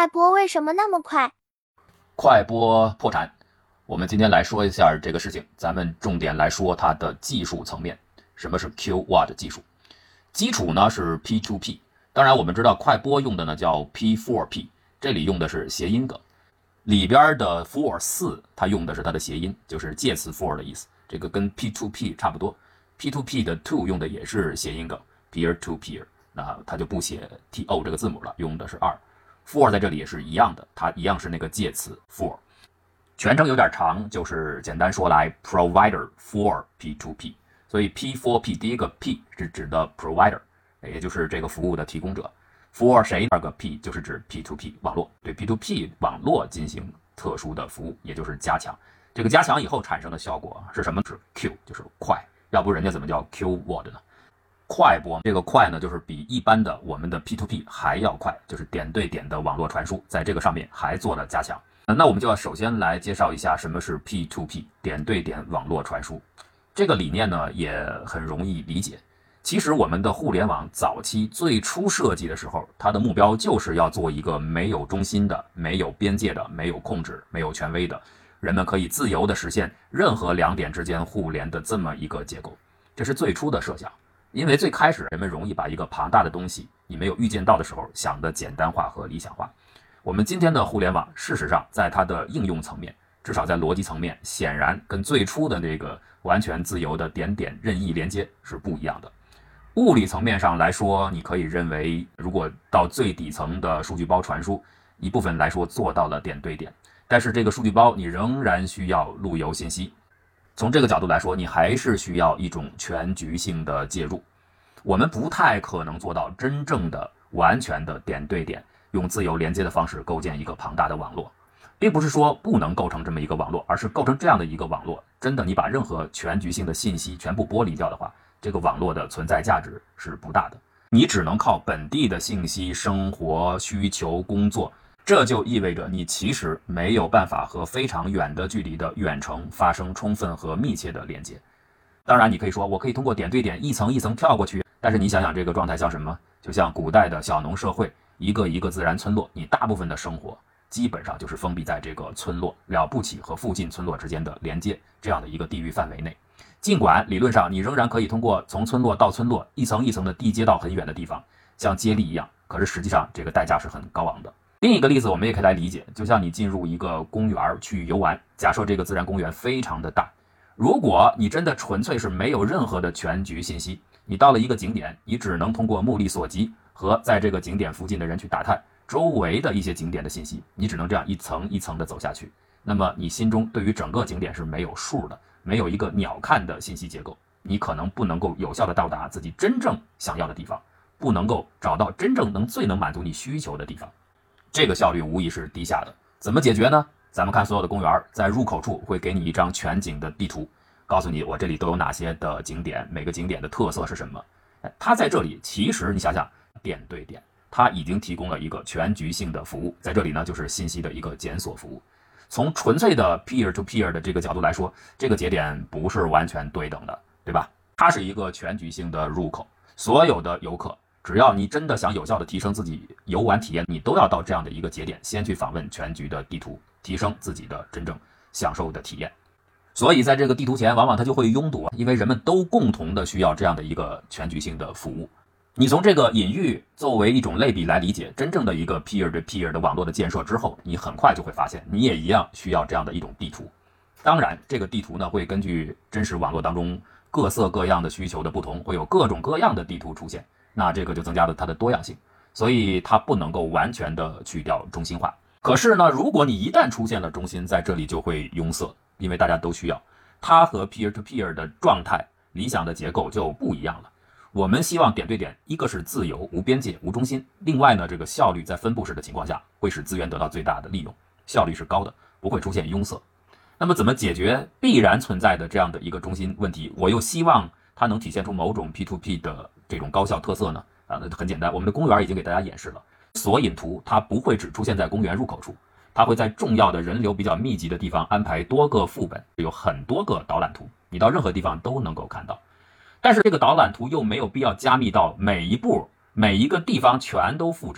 快播为什么那么快？ 快播破产，我们今天来说一下这个事情，咱们重点来说它的技术层面。什么是 QWOT 技术？基础呢是 P2P， 当然我们知道快播用的呢叫 P4P， 这里用的是谐音梗，里边的 for 4它用的是它的谐音，就是介词 for 的意思，这个跟 P2P 差不多。P2P 的 to 用的也是谐音梗 peer to peer， 那它就不写 to 这个字母了，用的是2。for 在这里也是一样的，它一样是那个介词 for， 全称有点长，就是简单说来 provider for P2P， 所以 P4P 第一个 P 是指的 provider， 也就是这个服务的提供者， for 谁，第二个 P 就是指 P2P 网络，对 P2P 网络进行特殊的服务，也就是加强。这个加强以后产生的效果是什么？是 Q， 就是快，要不人家怎么叫 QWOT 呢？快播，这个快呢，就是比一般的我们的 P2P 还要快，就是点对点的网络传输，在这个上面还做了加强。那我们就要首先来介绍一下什么是 P2P， 点对点网络传输。这个理念呢也很容易理解。其实我们的互联网早期最初设计的时候，它的目标就是要做一个没有中心的、没有边界的、没有控制、没有权威的，人们可以自由地实现任何两点之间互联的这么一个结构。这是最初的设想。因为最开始人们容易把一个庞大的东西你没有预见到的时候想得简单化和理想化。我们今天的互联网事实上在它的应用层面，至少在逻辑层面，显然跟最初的那个完全自由的点点任意连接是不一样的。物理层面上来说，你可以认为如果到最底层的数据包传输，一部分来说做到了点对点，但是这个数据包你仍然需要路由信息，从这个角度来说，你还是需要一种全局性的介入。我们不太可能做到真正的完全的点对点，用自由连接的方式构建一个庞大的网络，并不是说不能构成这么一个网络，而是构成这样的一个网络，真的你把任何全局性的信息全部剥离掉的话，这个网络的存在价值是不大的。你只能靠本地的信息、生活需求、工作，这就意味着你其实没有办法和非常远的距离的远程发生充分和密切的连接。当然你可以说我可以通过点对点一层一层跳过去，但是你想想这个状态像什么？就像古代的小农社会，一个一个自然村落，你大部分的生活基本上就是封闭在这个村落，了不起和附近村落之间的连接这样的一个地域范围内。尽管理论上你仍然可以通过从村落到村落一层一层的递接到很远的地方，像接力一样，可是实际上这个代价是很高昂的。另一个例子我们也可以来理解，就像你进入一个公园去游玩，假设这个自然公园非常的大，如果你真的纯粹是没有任何的全局信息，你到了一个景点，你只能通过目力所及和在这个景点附近的人去打探周围的一些景点的信息，你只能这样一层一层的走下去。那么你心中对于整个景点是没有数的，没有一个鸟瞰的信息结构，你可能不能够有效的到达自己真正想要的地方，不能够找到真正最能满足你需求的地方，这个效率无疑是低下的。怎么解决呢？咱们看所有的公园，在入口处会给你一张全景的地图，告诉你我这里都有哪些的景点，每个景点的特色是什么。它在这里其实你想想，点对点，它已经提供了一个全局性的服务，在这里呢就是信息的一个检索服务。从纯粹的 peer to peer 的这个角度来说，这个节点不是完全对等的，对吧？它是一个全局性的入口，所有的游客只要你真的想有效的提升自己游玩体验，你都要到这样的一个节点，先去访问全局的地图，提升自己的真正享受的体验。所以在这个地图前往往它就会拥堵，因为人们都共同的需要这样的一个全局性的服务。你从这个隐喻作为一种类比来理解真正的一个 peer to peer 的网络的建设之后，你很快就会发现你也一样需要这样的一种地图。当然这个地图呢会根据真实网络当中各色各样的需求的不同，会有各种各样的地图出现，那这个就增加了它的多样性，所以它不能够完全的去掉中心化。可是呢，如果你一旦出现了中心，在这里就会拥塞，因为大家都需要。它和 peer to peer 的状态理想的结构就不一样了。我们希望点对点，一个是自由无边界无中心，另外呢这个效率在分布式的情况下会使资源得到最大的利用，效率是高的，不会出现拥塞。那么怎么解决必然存在的这样的一个中心问题，我又希望它能体现出某种 P2P 的这种高效特色呢？很简单，我们的公园已经给大家演示了，索引图它不会只出现在公园入口处，它会在重要的人流比较密集的地方安排多个副本，有很多个导览图，你到任何地方都能够看到。但是这个导览图又没有必要加密到每一步每一个地方全都复制，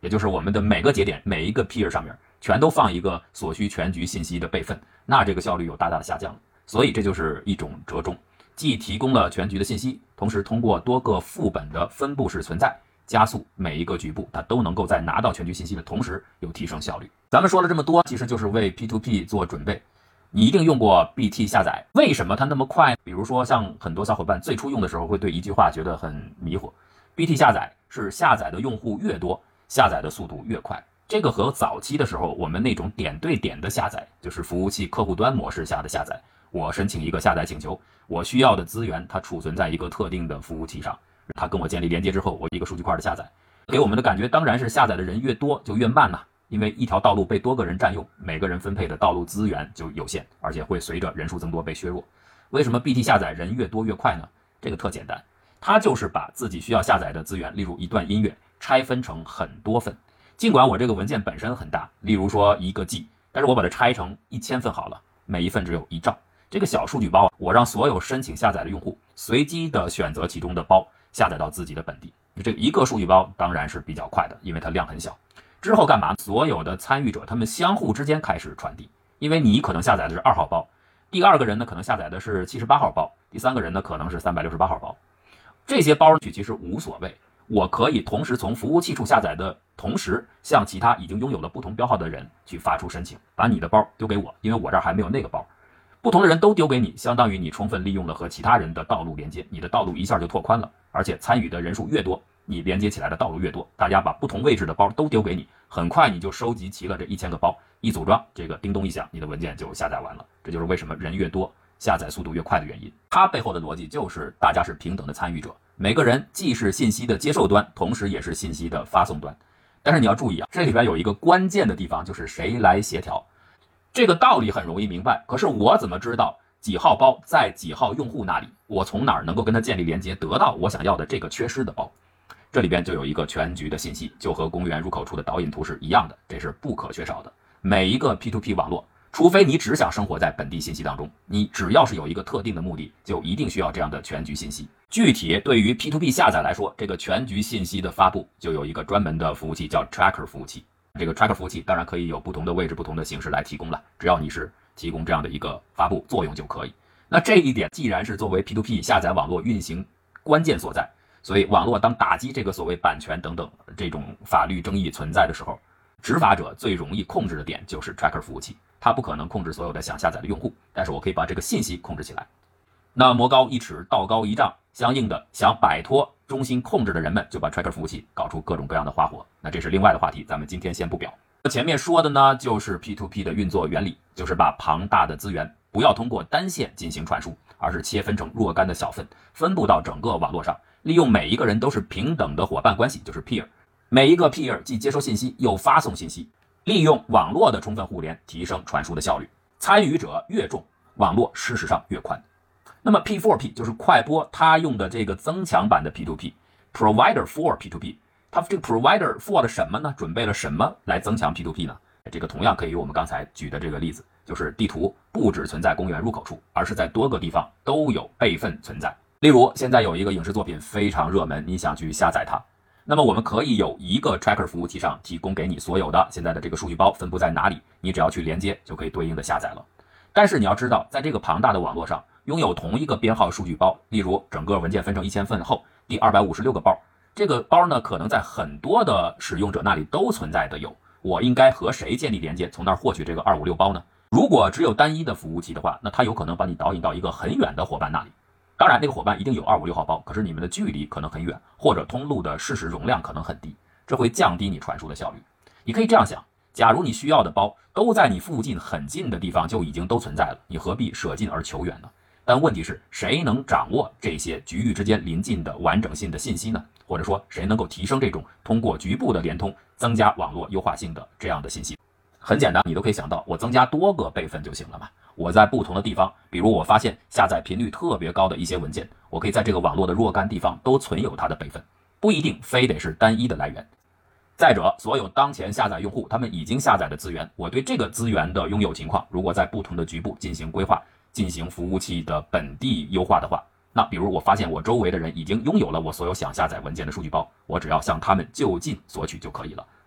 也就是我们的每个节点、每一个 peer 上面全都放一个所需全局信息的备份，那这个效率有大大的下降了。所以这就是一种折中，既提供了全局的信息，同时通过多个副本的分布式存在，加速每一个局部它都能够在拿到全局信息的同时有提升效率。咱们说了这么多，其实就是为 P2P 做准备。你一定用过 BT 下载，为什么它那么快？比如说像很多小伙伴最初用的时候会对一句话觉得很迷惑， BT 下载是下载的用户越多，下载的速度越快。这个和早期的时候我们那种点对点的下载，就是服务器客户端模式下的下载，我申请一个下载请求，我需要的资源它储存在一个特定的服务器上，它跟我建立连接之后，我一个数据块的下载，给我们的感觉当然是下载的人越多就越慢了，因为一条道路被多个人占用，每个人分配的道路资源就有限，而且会随着人数增多被削弱。为什么 BT 下载人越多越快呢？这个特简单，它就是把自己需要下载的资源，例如一段音乐，拆分成很多份。尽管我这个文件本身很大，例如说1个 G， 但是我把它拆成1000份好了，每一份只有1兆。这个小数据包，我让所有申请下载的用户随机的选择其中的包，下载到自己的本地。这一个数据包当然是比较快的，因为它量很小。之后干嘛？所有的参与者他们相互之间开始传递，因为你可能下载的是2号包，第二个人呢可能下载的是78号包，第三个人呢可能是368号包。这些包其实无所谓，我可以同时从服务器处下载的同时，向其他已经拥有了不同标号的人去发出申请，把你的包丢给我，因为我这儿还没有那个包。不同的人都丢给你，相当于你充分利用了和其他人的道路连接，你的道路一下就拓宽了，而且参与的人数越多，你连接起来的道路越多，大家把不同位置的包都丢给你，很快你就收集齐了这1000个包，一组装，这个叮咚一响，你的文件就下载完了。这就是为什么人越多，下载速度越快的原因。它背后的逻辑就是大家是平等的参与者，每个人既是信息的接受端，同时也是信息的发送端。但是你要注意啊，这里边有一个关键的地方，就是谁来协调。这个道理很容易明白，可是我怎么知道几号包在几号用户那里？我从哪儿能够跟他建立连接，得到我想要的这个缺失的包？这里边就有一个全局的信息，就和公园入口处的导引图是一样的，这是不可缺少的。每一个 P2P 网络，除非你只想生活在本地信息当中，你只要是有一个特定的目的，就一定需要这样的全局信息。具体对于 P2P 下载来说，这个全局信息的发布就有一个专门的服务器叫 Tracker 服务器。这个 Tracker 服务器当然可以有不同的位置、不同的形式来提供了，只要你是提供这样的一个发布作用就可以。那这一点既然是作为 P2P 下载网络运行关键所在，所以网络当打击这个所谓版权等等这种法律争议存在的时候，执法者最容易控制的点就是 Tracker 服务器，它不可能控制所有的想下载的用户，但是我可以把这个信息控制起来。那魔高一尺，道高一丈，相应的想摆脱中心控制的人们就把 Tracker 服务器搞出各种各样的花活，那这是另外的话题，咱们今天先不表。前面说的呢，就是 P2P 的运作原理，就是把庞大的资源不要通过单线进行传输，而是切分成若干的小份，分布到整个网络上，利用每一个人都是平等的伙伴关系，就是 peer， 每一个 peer 既接收信息又发送信息，利用网络的充分互联提升传输的效率。参与者越重，网络事实上越宽。那么 P4P 就是快播，它用的这个增强版的 P2P Provider for P2P， 它这个 Provider for 了什么呢？准备了什么来增强 P2P 呢？这个同样可以用我们刚才举的这个例子，就是地图不只存在公园入口处，而是在多个地方都有备份存在。例如现在有一个影视作品非常热门，你想去下载它，那么我们可以有一个 Tracker 服务器上提供给你所有的现在的这个数据包分布在哪里，你只要去连接就可以对应的下载了。但是你要知道，在这个庞大的网络上，拥有同一个编号数据包，例如整个文件分成1000份后，第256个包，这个包呢可能在很多的使用者那里都存在的有，我应该和谁建立连接，从那儿获取这个256包呢？如果只有单一的服务器的话，那它有可能把你导引到一个很远的伙伴那里，当然那个伙伴一定有256号包，可是你们的距离可能很远，或者通路的事实容量可能很低，这会降低你传输的效率。你可以这样想，假如你需要的包都在你附近很近的地方就已经都存在了，你何必舍近而求远呢？但问题是，谁能掌握这些局域之间临近的完整性的信息呢？或者说，谁能够提升这种通过局部的联通增加网络优化性的这样的信息？很简单，你都可以想到，我增加多个备份就行了嘛。我在不同的地方，比如我发现下载频率特别高的一些文件，我可以在这个网络的若干地方都存有它的备份，不一定非得是单一的来源。再者，所有当前下载用户他们已经下载的资源，我对这个资源的拥有情况，如果在不同的局部进行规划，进行服务器的本地优化的话，那比如我发现我周围的人已经拥有了我所有想下载文件的数据包，我只要向他们就近索取就可以了，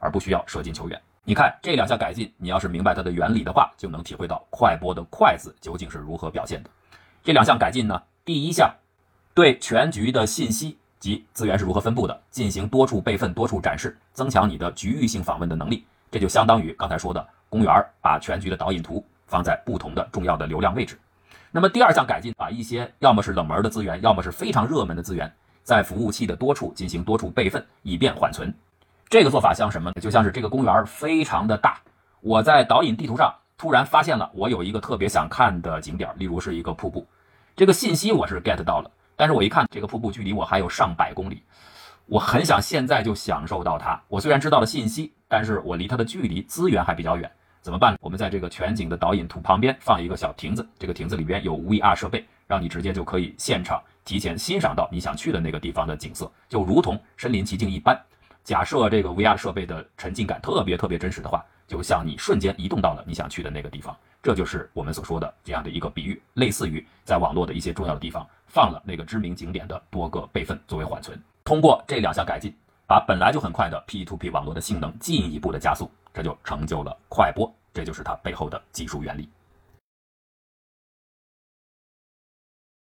而不需要射进球员。你看这两项改进，你要是明白它的原理的话，就能体会到快播的快字究竟是如何表现的。这两项改进呢，第一项对全局的信息及资源是如何分布的进行多处备份、多处展示，增强你的局域性访问的能力。这就相当于刚才说的公园把全局的导引图放在不同的重要的流量位置。那么第二项改进，把一些要么是冷门的资源，要么是非常热门的资源，在服务器的多处进行多处备份，以便缓存。这个做法像什么呢？就像是这个公园非常的大，我在导引地图上突然发现了我有一个特别想看的景点，例如是一个瀑布，这个信息我是 get 到了，但是我一看这个瀑布距离我还有上百公里，我很想现在就享受到它。我虽然知道了信息，但是我离它的距离资源还比较远，怎么办？我们在这个全景的导引图旁边放一个小亭子，这个亭子里边有 VR 设备，让你直接就可以现场提前欣赏到你想去的那个地方的景色，就如同身临其境一般。假设这个 VR 设备的沉浸感特别真实的话，就像你瞬间移动到了你想去的那个地方。这就是我们所说的这样的一个比喻，类似于在网络的一些重要的地方放了那个知名景点的多个备份作为缓存。通过这两项改进，把本来就很快的 P2P 网络的性能进一步的加速，这就成就了快播，这就是它背后的技术原理。